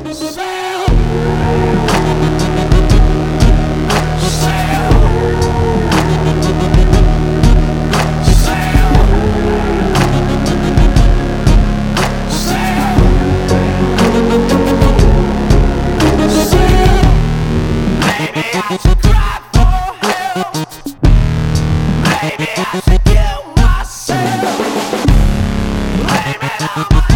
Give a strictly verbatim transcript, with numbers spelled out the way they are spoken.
I should cry for help. Maybe I should kill myself. Blame it on my